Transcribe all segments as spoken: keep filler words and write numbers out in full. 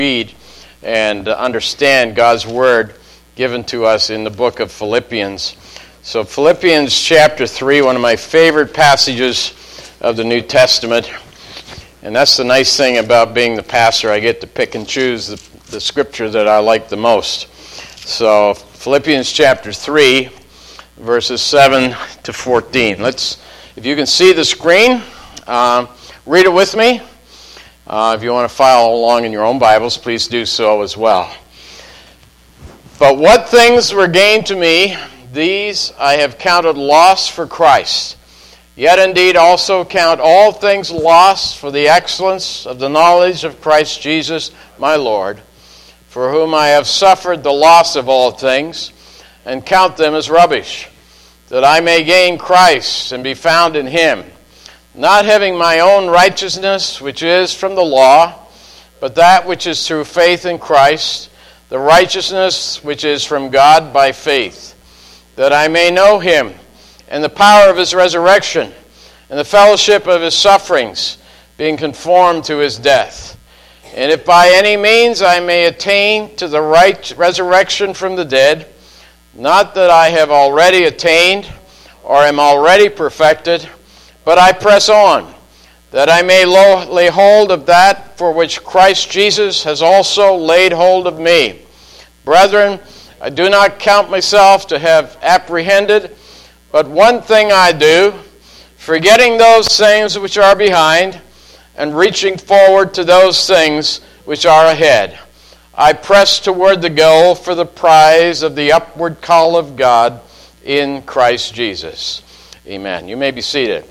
read and understand God's Word given to us in the book of Philippians. So Philippians chapter three, one of my favorite passages of the New Testament. And that's the nice thing about being the pastor. I get to pick and choose the, the scripture that I like the most. So Philippians chapter three, verses seven to fourteen. Let's, if you can see the screen, uh, read it with me. Uh, if you want to follow along in your own Bibles, please do so as well. But what things were gained to me, these I have counted loss for Christ. Yet indeed also count all things lost for the excellence of the knowledge of Christ Jesus my Lord, for whom I have suffered the loss of all things, and count them as rubbish, that I may gain Christ and be found in him, not having my own righteousness, which is from the law, but that which is through faith in Christ, the righteousness which is from God by faith, that I may know him, and the power of his resurrection, and the fellowship of his sufferings, being conformed to his death. And if by any means I may attain to the right resurrection from the dead, not that I have already attained, or am already perfected, but I press on, that I may lay hold of that for which Christ Jesus has also laid hold of me. Brethren, I do not count myself to have apprehended, but one thing I do, forgetting those things which are behind, and reaching forward to those things which are ahead. I press toward the goal for the prize of the upward call of God in Christ Jesus. Amen. You may be seated.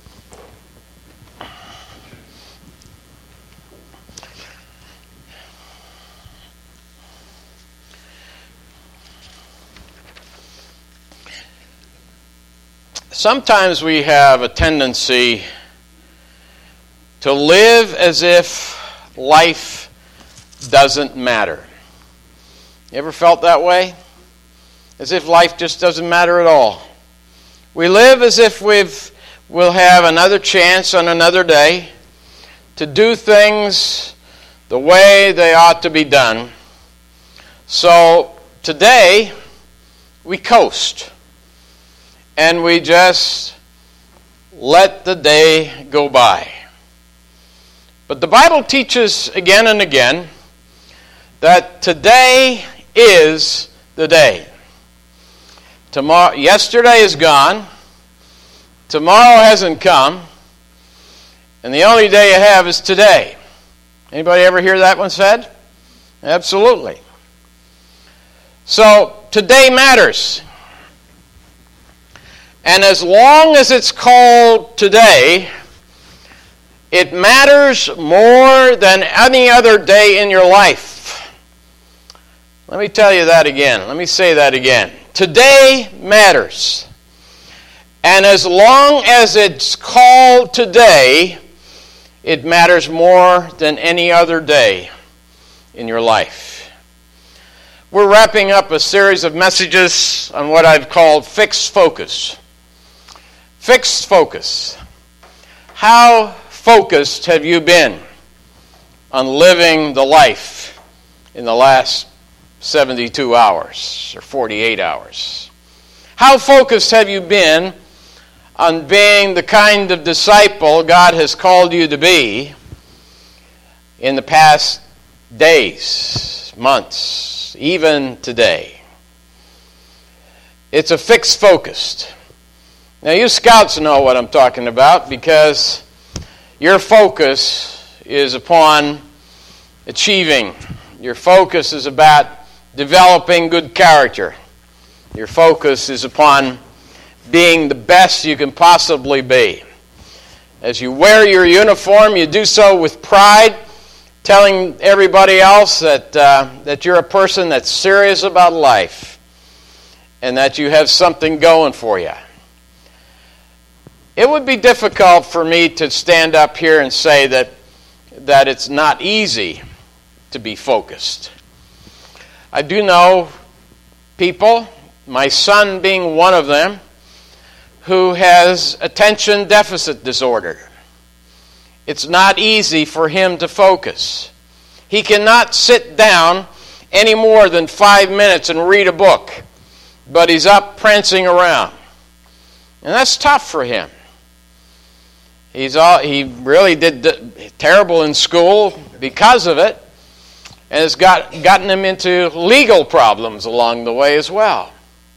Sometimes we have a tendency to live as if life doesn't matter. You ever felt that way? As if life just doesn't matter at all. We live as if we've, we'll have another chance on another day to do things the way they ought to be done. So today, we coast. And we just let the day go by. But the Bible teaches again and again that today is the day. Tomorrow, yesterday is gone. Tomorrow hasn't come. And the only day you have is today. Anybody ever hear that one said? Absolutely. So today matters. And as long as it's called today, it matters more than any other day in your life. Let me tell you that again. Let me say that again. Today matters. And as long as it's called today, it matters more than any other day in your life. We're wrapping up a series of messages on what I've called fixed focus. Fixed focus. How focused have you been on living the life in the last seventy-two hours or forty-eight hours? How focused have you been on being the kind of disciple God has called you to be in the past days, months, even today? It's a fixed focus. Now, you scouts know what I'm talking about because your focus is upon achieving. Your focus is about developing good character. Your focus is upon being the best you can possibly be. As you wear your uniform, you do so with pride, telling everybody else that, uh, that you're a person that's serious about life and that you have something going for you. It would be difficult for me to stand up here and say that that it's not easy to be focused. I do know people, my son being one of them, who has attention deficit disorder. It's not easy for him to focus. He cannot sit down any more than five minutes and read a book, but he's up prancing around. And that's tough for him. He's all, he really did d- terrible in school because of it, and it's got, gotten him into legal problems along the way as well.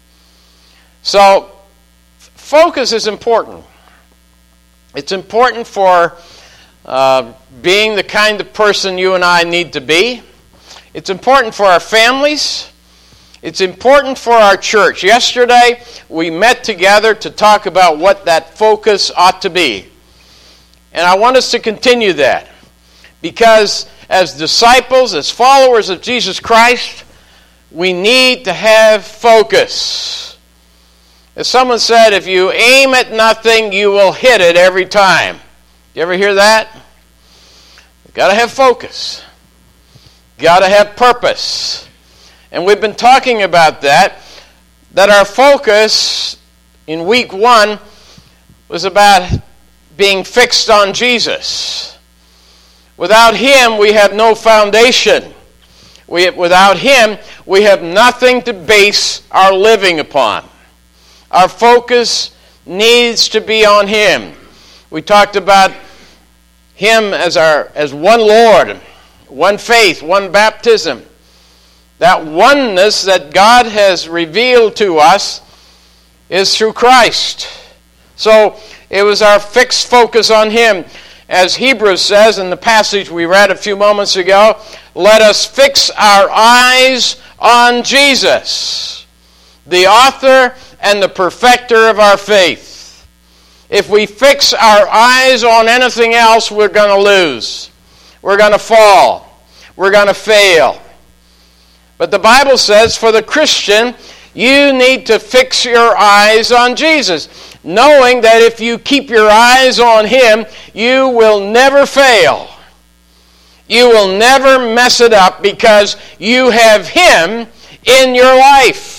So, focus is important. It's important for uh, being the kind of person you and I need to be. It's important for our families. It's important for our church. Yesterday, we met together to talk about what that focus ought to be. And I want us to continue that. Because as disciples, as followers of Jesus Christ, we need to have focus. As someone said, if you aim at nothing, you will hit it every time. You ever hear that? You've got to have focus. You've got to have purpose. And we've been talking about that, that our focus in week one was about being fixed on Jesus. Without Him, we have no foundation. We, without Him, we have nothing to base our living upon. Our focus needs to be on Him. We talked about Him as our as one Lord, one faith, one baptism. That oneness that God has revealed to us is through Christ. So it was our fixed focus on Him. As Hebrews says in the passage we read a few moments ago, let us fix our eyes on Jesus, the author and the perfecter of our faith. If we fix our eyes on anything else, we're going to lose. We're going to fall. We're going to fail. But the Bible says for the Christian, you need to fix your eyes on Jesus, knowing that if you keep your eyes on Him, you will never fail. You will never mess it up because you have Him in your life.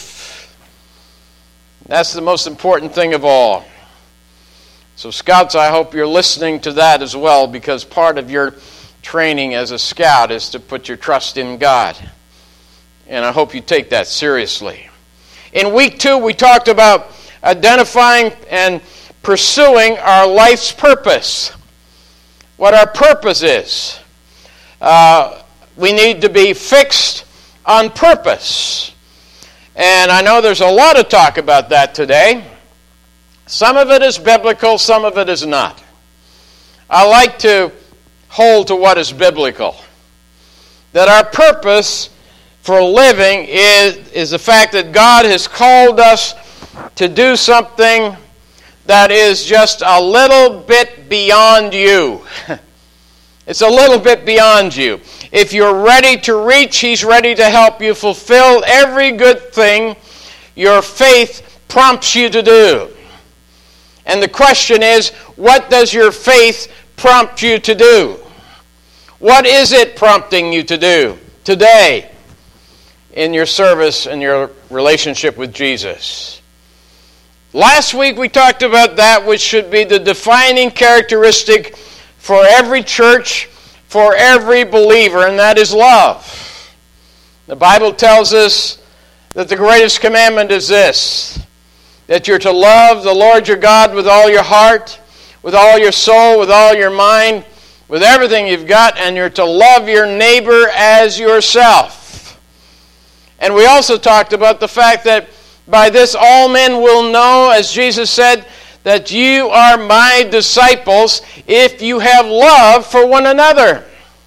That's the most important thing of all. So Scouts, I hope you're listening to that as well, because part of your training as a scout is to put your trust in God. And I hope you take that seriously. In week two, we talked about identifying and pursuing our life's purpose. What our purpose is. Uh, we need to be fixed on purpose. And I know there's a lot of talk about that today. Some of it is biblical, some of it is not. I like to hold to what is biblical. That our purpose for living is, is the fact that God has called us to do something that is just a little bit beyond you. It's a little bit beyond you. If you're ready to reach, He's ready to help you fulfill every good thing your faith prompts you to do. And the question is, what does your faith prompt you to do? What is it prompting you to do today in your service and your relationship with Jesus? Last week we talked about that which should be the defining characteristic for every church, for every believer, and that is love. The Bible tells us that the greatest commandment is this, that you're to love the Lord your God with all your heart, with all your soul, with all your mind, with everything you've got, and you're to love your neighbor as yourself. And we also talked about the fact that by this all men will know, as Jesus said, that you are my disciples if you have love for one another.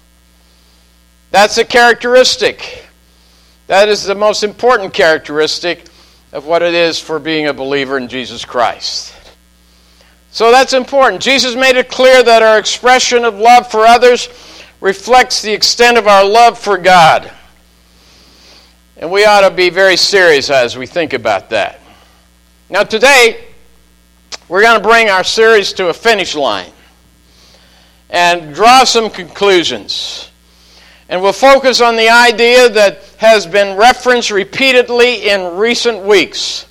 That's a characteristic. That is the most important characteristic of what it is for being a believer in Jesus Christ. So that's important. Jesus made it clear that our expression of love for others reflects the extent of our love for God. And we ought to be very serious as we think about that. Now today, we're going to bring our series to a finish line and draw some conclusions. And we'll focus on the idea that has been referenced repeatedly in recent weeks.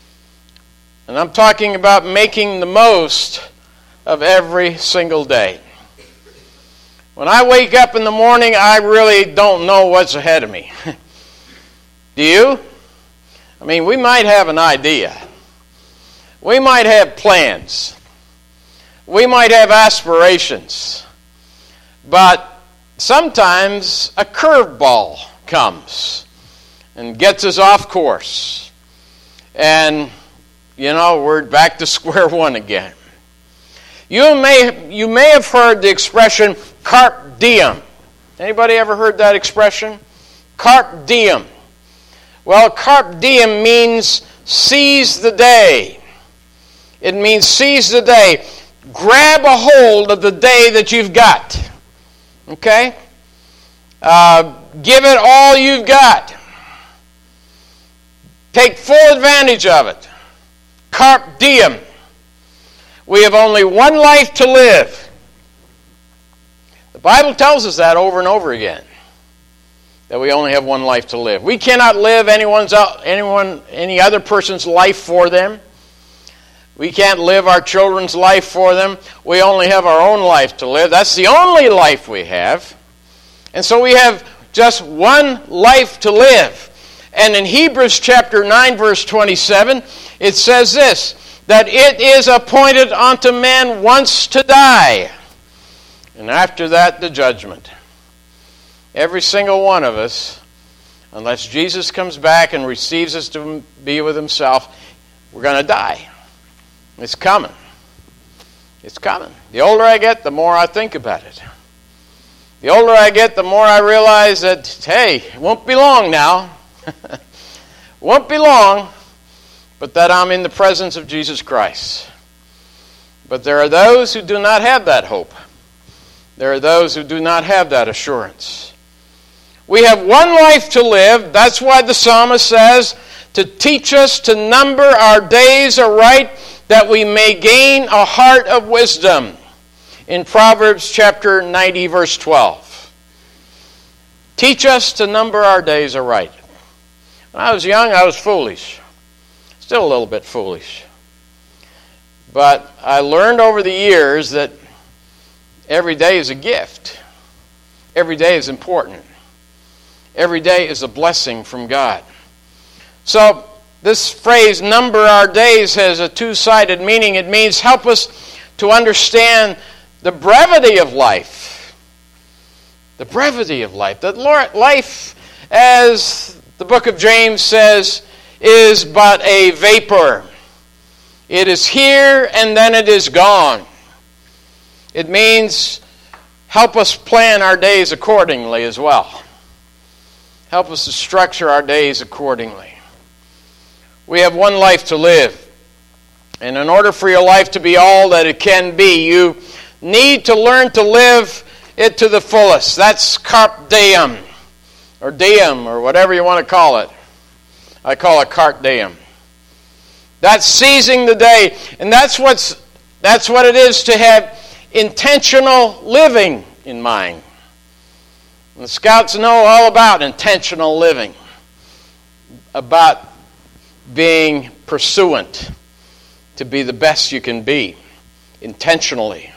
And I'm talking about making the most of every single day. When I wake up in the morning, I really don't know what's ahead of me. Do you? I mean, we might have an idea. We might have plans. We might have aspirations. But sometimes a curveball comes and gets us off course. And, you know, we're back to square one again. You may, you may have heard the expression carpe diem. Anybody ever heard that expression? Carpe diem. Well, carpe diem means seize the day. It means seize the day. Grab a hold of the day that you've got. Okay? Uh, give it all you've got. Take full advantage of it. Carpe diem. We have only one life to live. The Bible tells us that over and over again. That we only have one life to live. We cannot live anyone's anyone any other person's life for them. We can't live our children's life for them. We only have our own life to live. That's the only life we have. And so we have just one life to live. And in Hebrews chapter nine, verse twenty-seven, it says this, that it is appointed unto man once to die, and after that the judgment. Every single one of us, unless Jesus comes back and receives us to be with himself, we're going to die. It's coming. It's coming. The older I get, the more I think about it. The older I get, the more I realize that, hey, it won't be long now. Won't be long, but that I'm in the presence of Jesus Christ. But there are those who do not have that hope. There are those who do not have that assurance. We have one life to live. That's why the psalmist says, to teach us to number our days aright, that we may gain a heart of wisdom. In Proverbs chapter ninety, verse twelve. Teach us to number our days aright. When I was young, I was foolish. Still a little bit foolish. But I learned over the years that every day is a gift. Every day is important. Every day is a blessing from God. So this phrase, number our days, has a two-sided meaning. It means help us to understand the brevity of life. The brevity of life. That life, as the book of James says, is but a vapor. It is here and then it is gone. It means help us plan our days accordingly as well. Help us to structure our days accordingly. We have one life to live. And in order for your life to be all that it can be, you need to learn to live it to the fullest. That's carpe diem, or diem, or whatever you want to call it. I call it carpe diem. That's seizing the day. And that's what's that's what it is to have intentional living in mind. And the Scouts know all about intentional living. About being pursuant to be the best you can be, intentionally.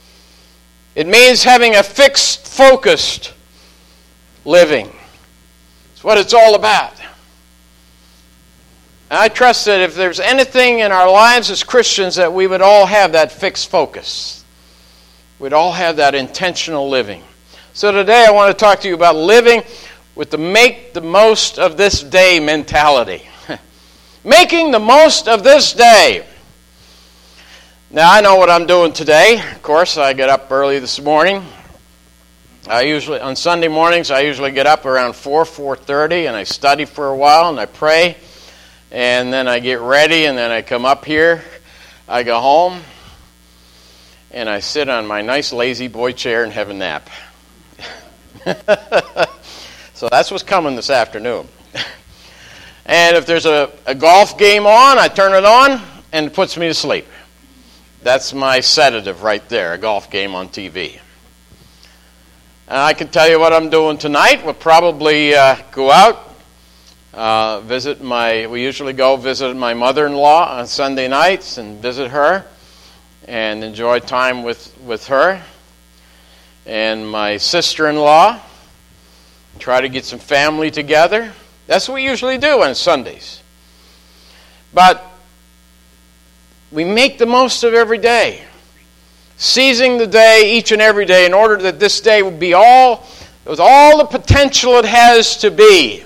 It means having a fixed, focused living. It's what it's all about. And I trust that if there's anything in our lives as Christians, that we would all have that fixed focus. We'd all have that intentional living. So today I want to talk to you about living with the make the most of this day mentality. Making the most of this day. Now I know what I'm doing today. Of course, I get up early this morning. I usually, on Sunday mornings, I usually get up around four, four thirty, and I study for a while, and I pray. And then I get ready, and then I come up here. I go home, and I sit on my nice lazy boy chair and have a nap. So that's what's coming this afternoon. And if there's a, a golf game on, I turn it on, and it puts me to sleep. That's my sedative right there, a golf game on T V. And I can tell you what I'm doing tonight. We'll probably uh, go out, uh, visit my, we usually go visit my mother-in-law on Sunday nights and visit her and enjoy time with, with her. and my sister-in-law. Try to get some family together. That's what we usually do on Sundays. But we make the most of every day, seizing the day each and every day in order that this day would be all, with all the potential it has to be.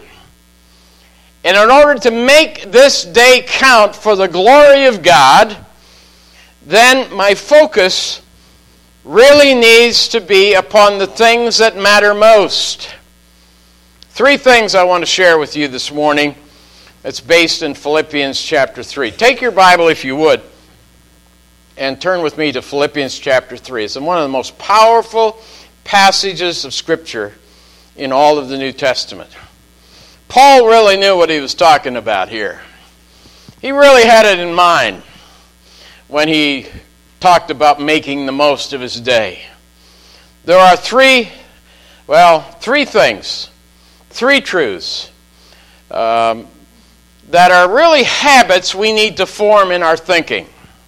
And in order to make this day count for the glory of God, then my focus really needs to be upon the things that matter most. Three things I want to share with you this morning. It's based in Philippians chapter three. Take your Bible, if you would, and turn with me to Philippians chapter three. It's one of the most powerful passages of Scripture in all of the New Testament. Paul really knew what he was talking about here. He really had it in mind when he talked about making the most of his day. There are three, well, three things, three truths um, that are really habits we need to form in our thinking.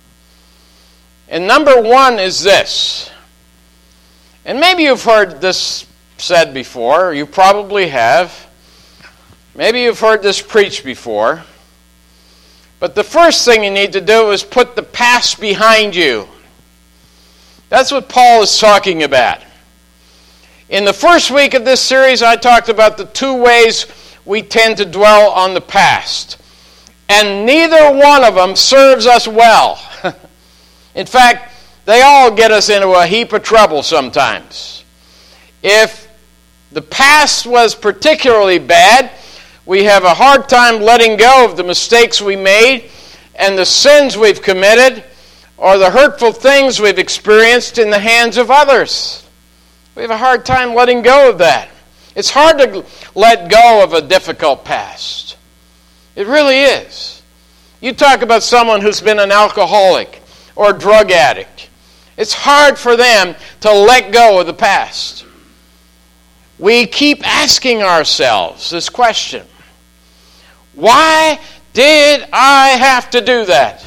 And number one is this. And maybe you've heard this said before, you probably have. Maybe you've heard this preached before. But the first thing you need to do is put the past behind you. That's what Paul is talking about. In the first week of this series, I talked about the two ways we tend to dwell on the past. And neither one of them serves us well. In fact, they all get us into a heap of trouble sometimes. If the past was particularly bad, we have a hard time letting go of the mistakes we made and the sins we've committed or the hurtful things we've experienced in the hands of others. We have a hard time letting go of that. It's hard to let go of a difficult past. It really is. You talk about someone who's been an alcoholic or a drug addict. It's hard for them to let go of the past. We keep asking ourselves this question. Why did I have to do that?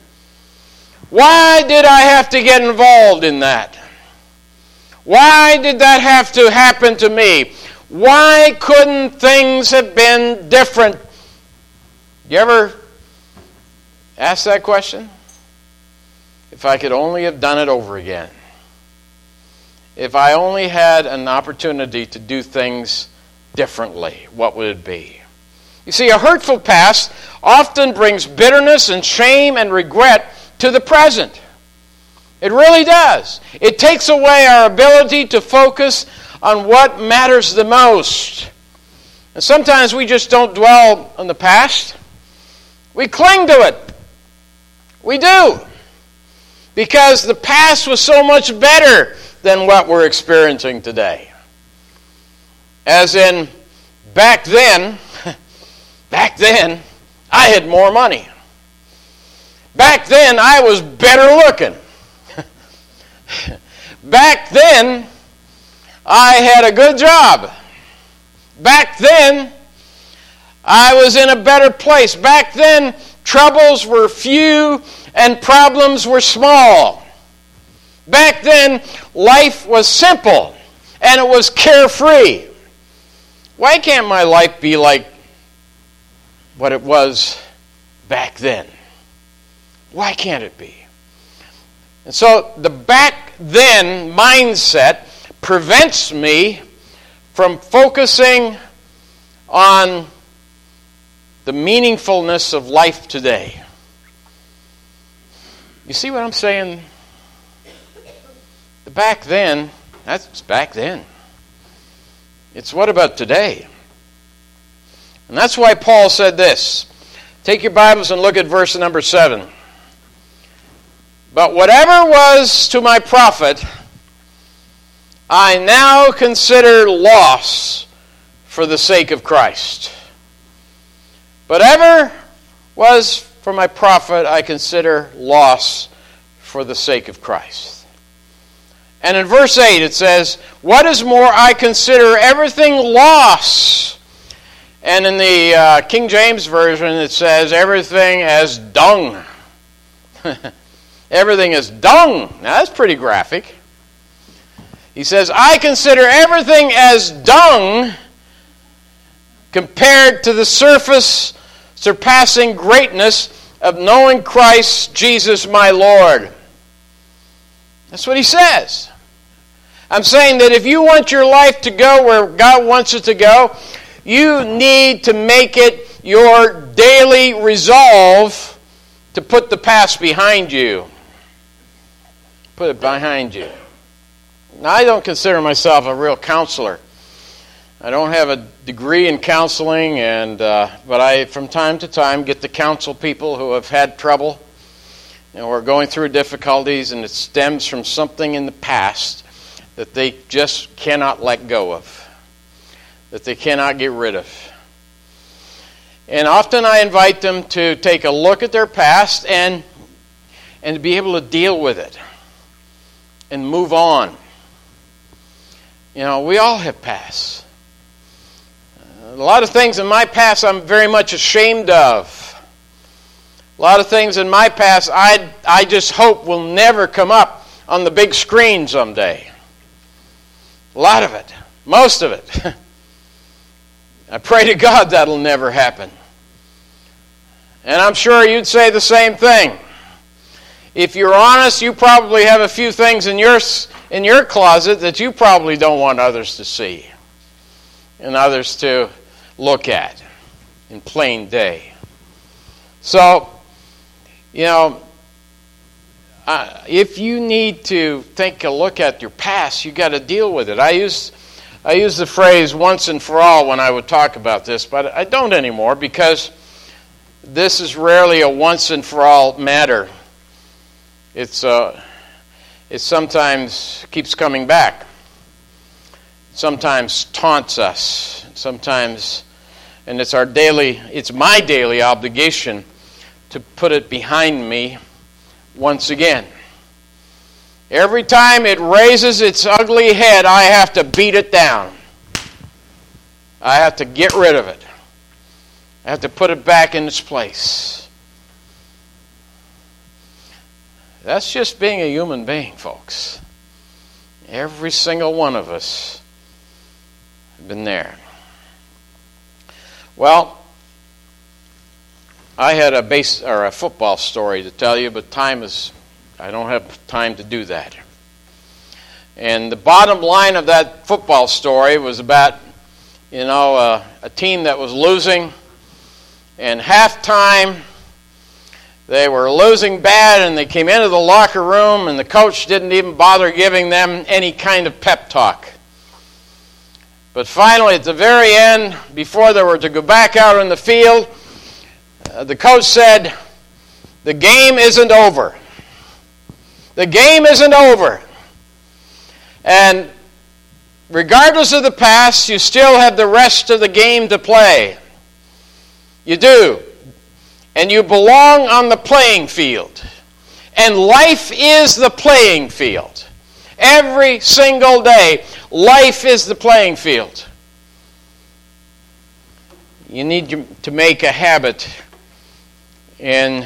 Why did I have to get involved in that? Why did that have to happen to me? Why couldn't things have been different? You ever ask that question? If I could only have done it over again. If I only had an opportunity to do things differently, what would it be? You see, a hurtful past often brings bitterness and shame and regret to the present. It really does. It takes away our ability to focus on what matters the most. And sometimes we just don't dwell on the past. We cling to it. We do. Because the past was so much better than what we're experiencing today. As in, back then, back then, I had more money. Back then, I was better looking. Back then, I had a good job. Back then, I was in a better place. Back then, troubles were few and problems were small. Back then, life was simple and it was carefree. Why can't my life be like what it was back then? Why can't it be? And so the back then mindset prevents me from focusing on the meaningfulness of life today. You see what I'm saying? The back then, that's back then. It's what about today? And that's why Paul said this. Take your Bibles and look at verse number seven. But whatever was to my profit, I now consider loss for the sake of Christ. Whatever was for my profit, I consider loss for the sake of Christ. And in verse eight it says, what is more, I consider everything loss. And in the uh, King James Version it says, everything as dung. Everything is dung. Now that's pretty graphic. He says, I consider everything as dung compared to the surface surpassing greatness of knowing Christ Jesus my Lord. That's what he says. I'm saying that if you want your life to go where God wants it to go, you need to make it your daily resolve to put the past behind you. Put it behind you. Now, I don't consider myself a real counselor. I don't have a degree in counseling, and uh, but I, from time to time, get to counsel people who have had trouble, you know, who are going through difficulties, and it stems from something in the past that they just cannot let go of, that they cannot get rid of. And often I invite them to take a look at their past and and to be able to deal with it and move on. You know, we all have pasts. A lot of things in my past I'm very much ashamed of. A lot of things in my past I I just hope will never come up on the big screen someday. A lot of it. Most of it. I pray to God that'll never happen. And I'm sure you'd say the same thing. If you're honest, you probably have a few things in your in your closet that you probably don't want others to see and others to look at in plain day. So, you know, uh, if you need to take a look at your past, you got to deal with it. I use I use the phrase once and for all when I would talk about this, but I don't anymore because this is rarely a once and for all matter. It's uh, it sometimes keeps coming back. Sometimes taunts us. Sometimes, and it's our daily, it's my daily obligation to put it behind me once again. Every time it raises its ugly head, I have to beat it down. I have to get rid of it. I have to put it back in its place. That's just being a human being, folks. Every single one of us have been there. Well, I had a base or a football story to tell you, but time is I don't have time to do that. And the bottom line of that football story was about, you know, uh, a team that was losing, and halftime they were losing bad, and they came into the locker room, and the coach didn't even bother giving them any kind of pep talk. But finally, at the very end, before they were to go back out on the field, uh, the coach said, "The game isn't over. The game isn't over. And regardless of the past, you still have the rest of the game to play. You do. And you belong on the playing field. And life is the playing field. Every single day, life is the playing field. You need to make a habit in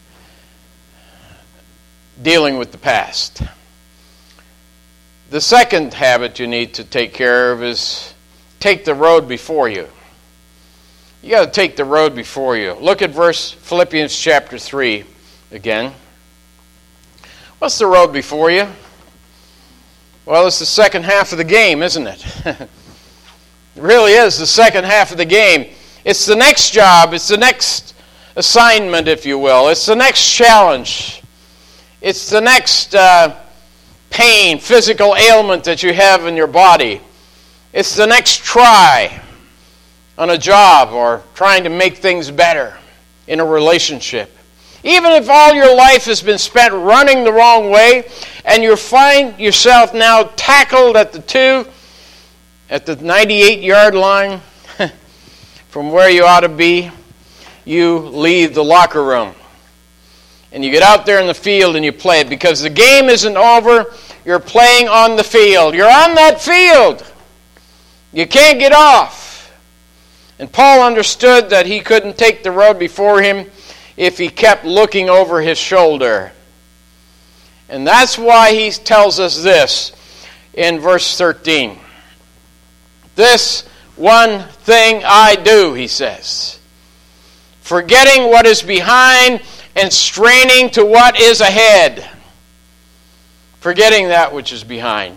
dealing with the past. The second habit you need to take care of is take the road before you. You got to take the road before you. Look at verse Philippians chapter three again. What's the road before you? Well, it's the second half of the game, isn't it? It really is the second half of the game. It's the next job. It's the next assignment, if you will. It's the next challenge. It's the next uh, pain, physical ailment that you have in your body. It's the next try on a job or trying to make things better in a relationship. Even if all your life has been spent running the wrong way and you find yourself now tackled at the two, at the ninety-eight yard line from where you ought to be, you leave the locker room. And you get out there in the field and you play it because the game isn't over. You're playing on the field. You're on that field. You can't get off. And Paul understood that he couldn't take the road before him if he kept looking over his shoulder. And that's why he tells us this in verse thirteen. This one thing I do, he says, forgetting what is behind and straining to what is ahead. Forgetting that which is behind.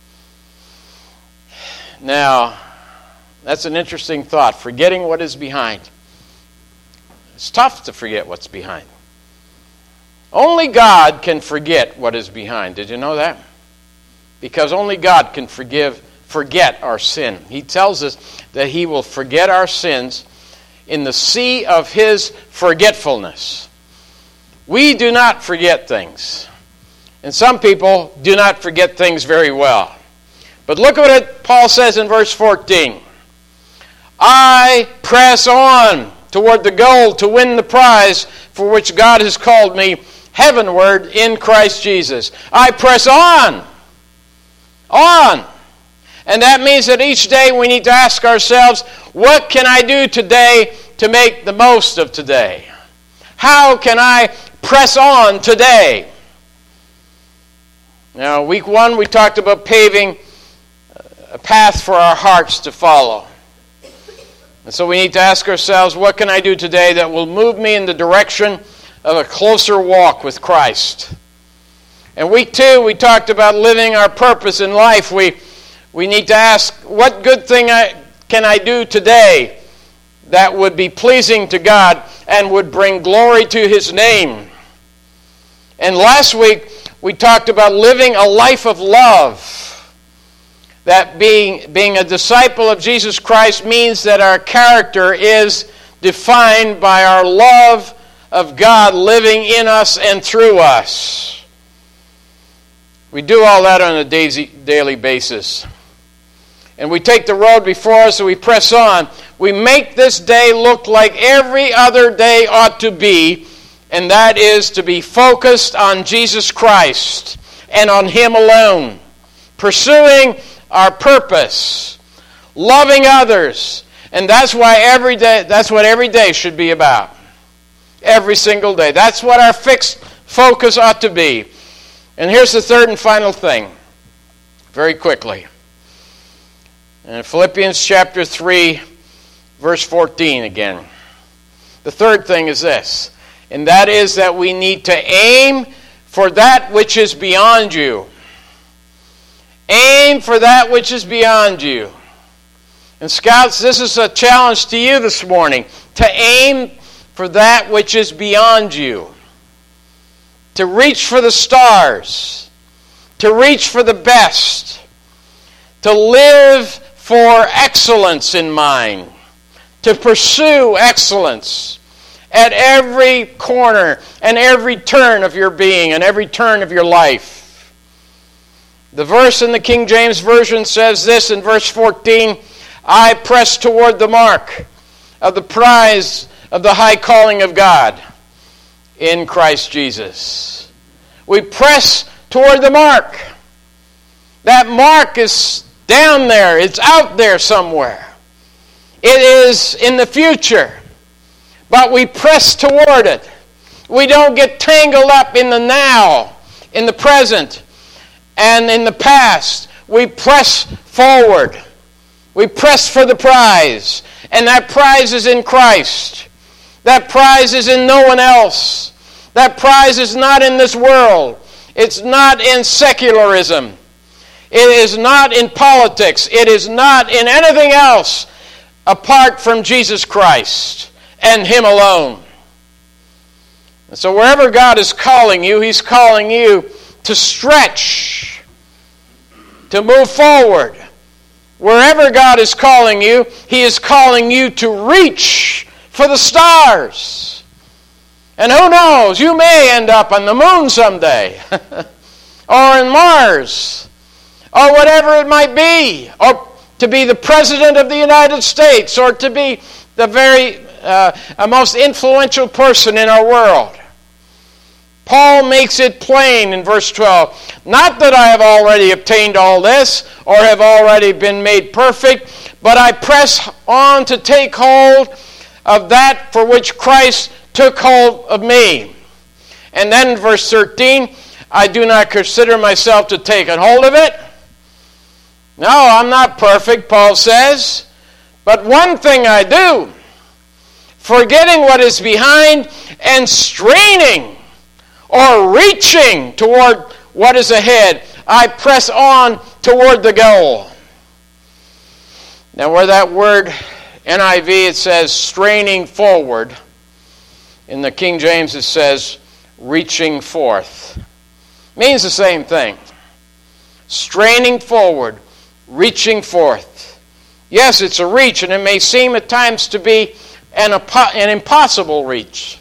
Now, that's an interesting thought, forgetting what is behind. It's tough to forget what's behind. Only God can forget what is behind. Did you know that? Because only God can forgive, forget our sin. He tells us that He will forget our sins in the sea of His forgetfulness. We do not forget things. And some people do not forget things very well. But look at what Paul says in verse fourteen. I press on toward the goal to win the prize for which God has called me heavenward in Christ Jesus. I press on. On. And that means that each day we need to ask ourselves, what can I do today to make the most of today? How can I press on today? Now, week one, we talked about paving a path for our hearts to follow. And so we need to ask ourselves, what can I do today that will move me in the direction of a closer walk with Christ? And week two, we talked about living our purpose in life. We, we need to ask, what good thing I, can I do today that would be pleasing to God and would bring glory to His name? And last week, we talked about living a life of love. That being, being a disciple of Jesus Christ means that our character is defined by our love of God living in us and through us. We do all that on a daily basis. And we take the road before us and we press on. We make this day look like every other day ought to be, and that is to be focused on Jesus Christ and on Him alone. Pursuing our purpose, loving others, and that's why every day, that's what every day should be about. Every single day. That's what our fixed focus ought to be. And here's the third and final thing, very quickly. In Philippians chapter three, verse fourteen again. The third thing is this, and that is that we need to aim for that which is beyond you. Aim for that which is beyond you. And scouts, this is a challenge to you this morning, to aim for that which is beyond you. To reach for the stars. To reach for the best. To live for excellence in mind. To pursue excellence at every corner and every turn of your being and every turn of your life. The verse in the King James Version says this in verse fourteen, I press toward the mark of the prize of the high calling of God in Christ Jesus. We press toward the mark. That mark is down there. It's out there somewhere. It is in the future. But we press toward it. We don't get tangled up in the now, in the present, and in the past. We press forward. We press for the prize. And that prize is in Christ. That prize is in no one else. That prize is not in this world. It's not in secularism. It is not in politics. It is not in anything else apart from Jesus Christ and Him alone. And so wherever God is calling you, He's calling you to stretch, to move forward. Wherever God is calling you, He is calling you to reach for the stars. And who knows, you may end up on the moon someday, or in Mars, or whatever it might be, or to be the President of the United States, or to be the very uh, most influential person in our world. Paul makes it plain in verse twelve, not that I have already obtained all this, or have already been made perfect, but I press on to take hold of that for which Christ took hold of me. And then in verse thirteen, I do not consider myself to take hold of it, No, I'm not perfect, Paul says. But one thing I do, forgetting what is behind and straining or reaching toward what is ahead, I press on toward the goal. Now, where that word, N I V, it says straining forward. In the King James, it says reaching forth. Means the same thing. Straining forward, reaching forth. Yes, it's a reach, and it may seem at times to be an, an impossible reach.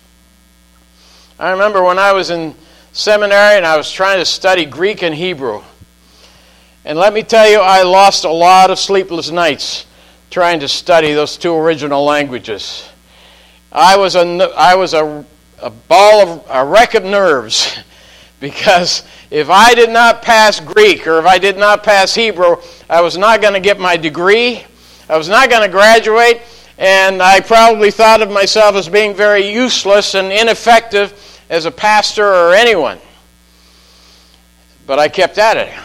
I remember when I was in seminary and I was trying to study Greek and Hebrew. And let me tell you, I lost a lot of sleepless nights trying to study those two original languages. I was a, I was a, a ball of, a wreck of nerves, because if I did not pass Greek or if I did not pass Hebrew, I was not going to get my degree, I was not going to graduate, and I probably thought of myself as being very useless and ineffective as a pastor or anyone. But I kept at it.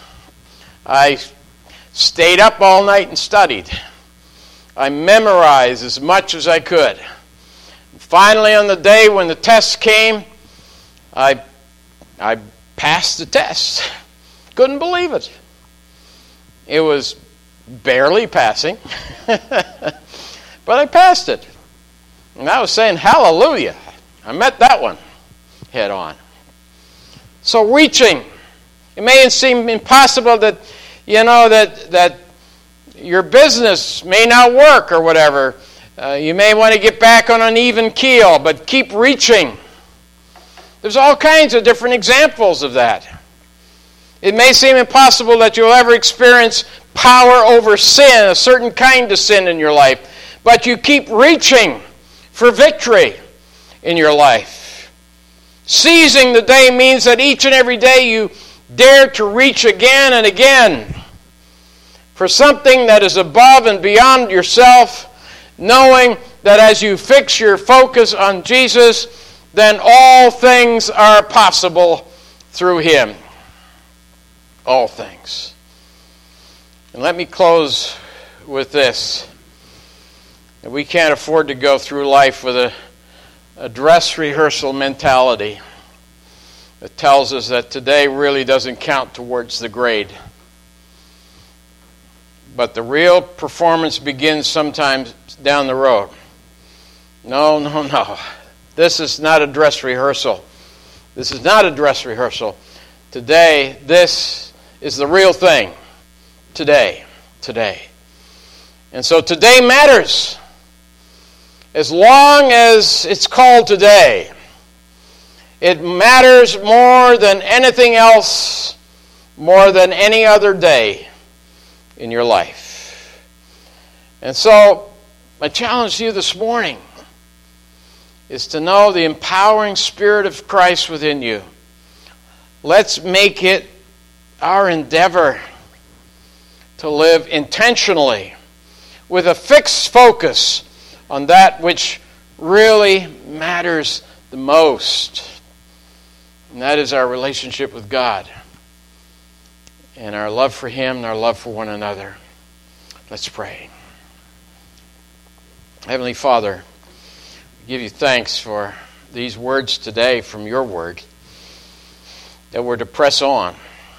I stayed up all night and studied. I memorized as much as I could. Finally, on the day when the test came, I, I passed the test. Couldn't believe it. It was barely passing, but I passed it. And I was saying, hallelujah. I met that one head on. So reaching. It may seem impossible that, you know, that, that your business may not work or whatever. Uh, you may want to get back on an even keel, but keep reaching. There's all kinds of different examples of that. It may seem impossible that you'll ever experience power over sin, a certain kind of sin in your life, but you keep reaching for victory in your life. Seizing the day means that each and every day you dare to reach again and again for something that is above and beyond yourself, knowing that as you fix your focus on Jesus, then all things are possible through Him. All things. And let me close with this. We can't afford to go through life with a, a dress rehearsal mentality that tells us that today really doesn't count towards the grade. But the real performance begins sometimes down the road. No, no, no. This is not a dress rehearsal. This is not a dress rehearsal. Today, this is the real thing. Today. Today. And so today matters. As long as it's called today, it matters more than anything else, more than any other day in your life. And so, my challenge to you this morning is to know the empowering Spirit of Christ within you. Let's make it our endeavor to live intentionally with a fixed focus on that which really matters the most. And that is our relationship with God and our love for Him and our love for one another. Let's pray. Heavenly Father, we give you thanks for these words today from your word, that we're to press on.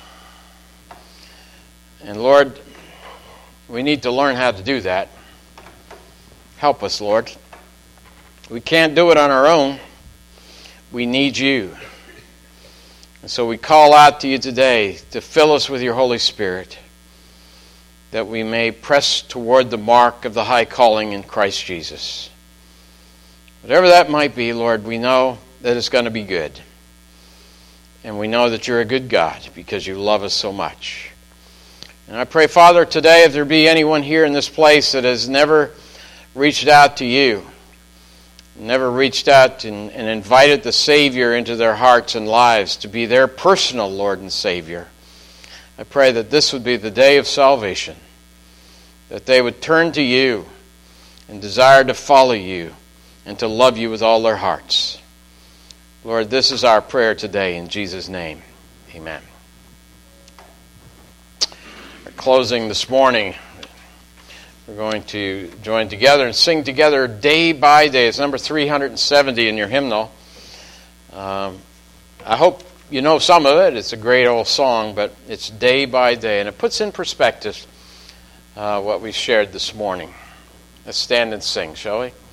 And Lord, we need to learn how to do that. Help us, Lord. We can't do it on our own. We need you. And so we call out to you today to fill us with your Holy Spirit, that we may press toward the mark of the high calling in Christ Jesus. Whatever that might be, Lord, we know that it's going to be good. And we know that you're a good God because you love us so much. And I pray, Father, today, if there be anyone here in this place that has never reached out to you, never reached out and, and invited the Savior into their hearts and lives to be their personal Lord and Savior, I pray that this would be the day of salvation, that they would turn to you and desire to follow you and to love you with all their hearts. Lord, this is our prayer today in Jesus' name. Amen. closing this morning, we're going to join together and sing together Day by Day. It's number three hundred seventy in your hymnal. Um, I hope you know some of it. It's a great old song, but it's Day by Day, and it puts in perspective uh, what we shared this morning. Let's stand and sing, shall we?